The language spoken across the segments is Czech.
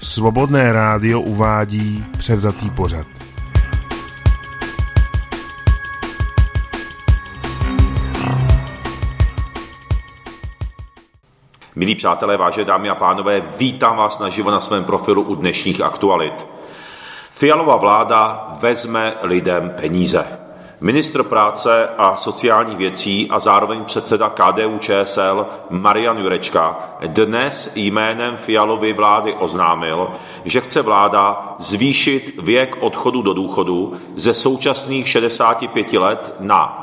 Svobodné rádio uvádí převzatý pořad. Milí přátelé, vážené dámy a pánové, vítám vás naživo na svém profilu u dnešních aktualit. Fialova vláda vezme lidem peníze. Ministr práce a sociálních věcí a zároveň předseda KDU-ČSL Marian Jurečka dnes jménem Fialovy vlády oznámil, že chce vláda zvýšit věk odchodu do důchodu ze současných 65 let na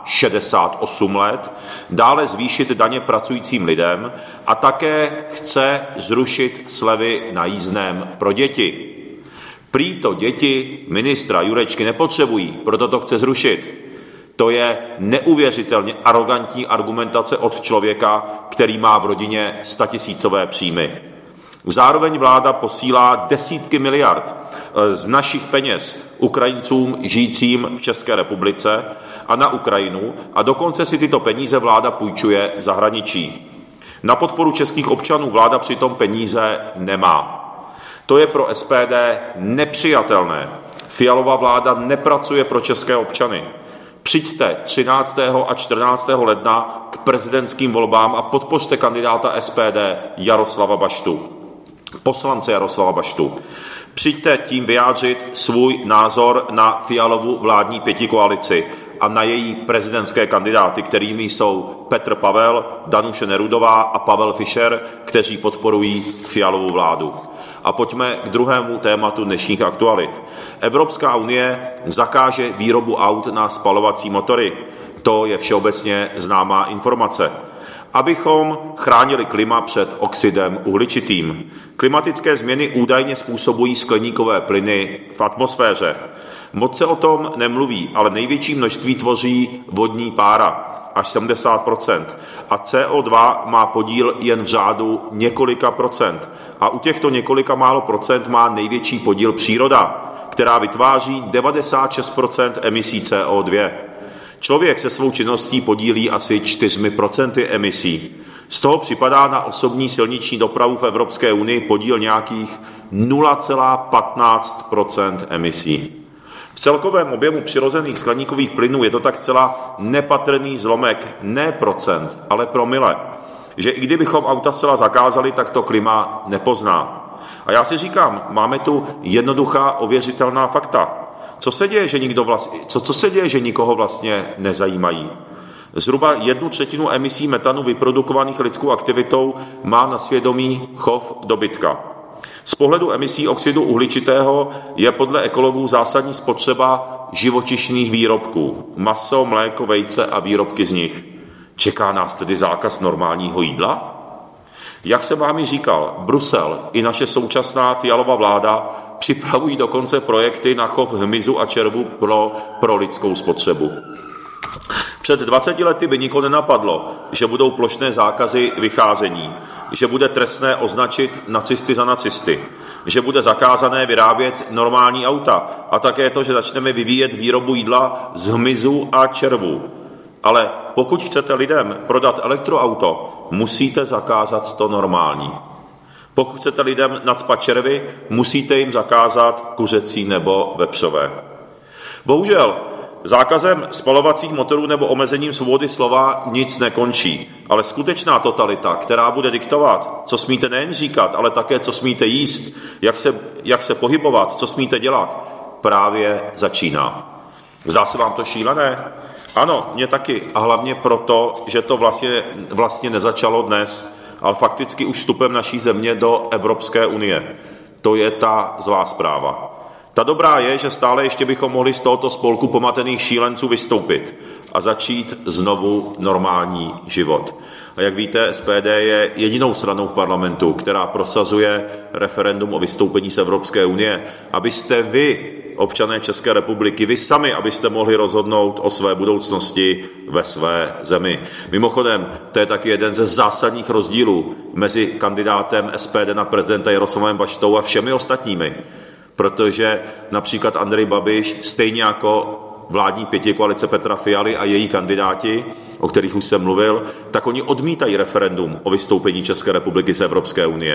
68 let, dále zvýšit daně pracujícím lidem a také chce zrušit slevy na jízdném pro děti. Prý to děti ministra Jurečky nepotřebují, proto to chce zrušit. To je neuvěřitelně arrogantní argumentace od člověka, který má v rodině statisícové příjmy. Zároveň vláda posílá desítky miliard z našich peněz Ukrajincům žijícím v České republice a na Ukrajinu a dokonce si tyto peníze vláda půjčuje v zahraničí. Na podporu českých občanů vláda přitom peníze nemá. To je pro SPD nepřijatelné. Fialova vláda nepracuje pro české občany. Přijďte 13. a 14. ledna k prezidentským volbám a podpořte kandidáta SPD Jaroslava Baštu, poslance Jaroslava Baštu. Přijďte tím vyjádřit svůj názor na Fialovu vládní pětikoalici a na její prezidentské kandidáty, kterými jsou Petr Pavel, Danuše Nerudová a Pavel Fischer, kteří podporují Fialovu vládu. A pojďme k druhému tématu dnešních aktualit. Evropská unie zakáže výrobu aut na spalovací motory. To je všeobecně známá informace. Abychom chránili klima před oxidem uhličitým. Klimatické změny údajně způsobují skleníkové plyny v atmosféře. Moc se o tom nemluví, ale největší množství tvoří vodní pára, až 70%. A CO2 má podíl jen v řádu několika procent. A u těchto několika málo procent má největší podíl příroda, která vytváří 96% emisí CO2. Člověk se svou činností podílí asi 4% emisí. Z toho připadá na osobní silniční dopravu v Evropské unii podíl nějakých 0,15% emisí. V celkovém objemu přirozených skleníkových plynů je to tak zcela nepatrný zlomek, ne procent, ale promile, že i kdybychom auta zcela zakázali, tak to klima nepozná. A já si říkám, máme tu jednoduchá ověřitelná fakta. Co se děje, že nikoho vlastně nezajímají? Zhruba 1/3 emisí metanu vyprodukovaných lidskou aktivitou má na svědomí chov dobytka. Z pohledu emisí oxidu uhličitého je podle ekologů zásadní spotřeba živočišných výrobků. Maso, mléko, vejce a výrobky z nich. Čeká nás tedy zákaz normálního jídla? Jak jsem vám ji říkal, Brusel i naše současná Fialova vláda připravují dokonce projekty na chov hmyzu a červů pro lidskou spotřebu. Před 20 lety by nikoho nenapadlo, že budou plošné zákazy vycházení, že bude trestné označit nacisty za nacisty, že bude zakázané vyrábět normální auta a také to, že začneme vyvíjet výrobu jídla z hmyzu a červů. Ale pokud chcete lidem prodat elektroauto, musíte zakázat to normální. Pokud chcete lidem nacpat červy, musíte jim zakázat kuřecí nebo vepřové. Bohužel, zákazem spalovacích motorů nebo omezením svobody slova nic nekončí, ale skutečná totalita, která bude diktovat, co smíte nejen říkat, ale také co smíte jíst, jak se pohybovat, co smíte dělat, právě začíná. Zdá se vám to šílené? Ano, mně taky. A hlavně proto, že to vlastně nezačalo dnes, ale fakticky už vstupem naší země do Evropské unie. To je ta zlá zpráva. Ta dobrá je, že stále ještě bychom mohli z tohoto spolku pomatených šílenců vystoupit a začít znovu normální život. A jak víte, SPD je jedinou stranou v parlamentu, která prosazuje referendum o vystoupení z Evropské unie, abyste vy, občané České republiky, vy sami, abyste mohli rozhodnout o své budoucnosti ve své zemi. Mimochodem, to je taky jeden ze zásadních rozdílů mezi kandidátem SPD na prezidenta Jaroslavem Baštou a všemi ostatními. Protože například Andrej Babiš, stejně jako vládní pětikoalice Petra Fialy a její kandidáti, o kterých už jsem mluvil, tak oni odmítají referendum o vystoupení České republiky z Evropské unie.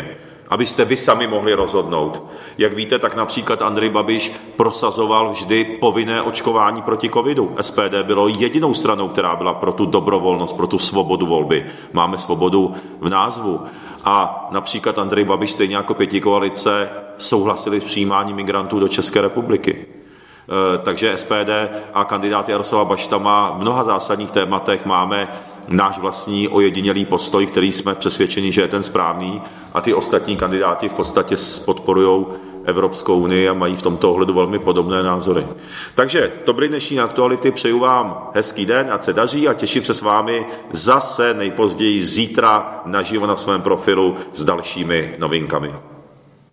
abyste vy sami mohli rozhodnout. Jak víte, tak například Andrej Babiš prosazoval vždy povinné očkování proti covidu. SPD bylo jedinou stranou, která byla pro tu dobrovolnost, pro tu svobodu volby. Máme svobodu v názvu. A například Andrej Babiš stejně jako pětikoalice souhlasili s přijímáním migrantů do České republiky. Takže SPD a kandidát Jaroslava Bašta má v mnoha zásadních tématech máme náš vlastní ojedinělý postoj, který jsme přesvědčeni, že je ten správný, a ty ostatní kandidáti v podstatě podporují Evropskou unii a mají v tomto ohledu velmi podobné názory. Takže to byly dnešní aktuality, přeju vám hezký den, ať se daří a těším se s vámi zase nejpozději zítra naživo na svém profilu s dalšími novinkami.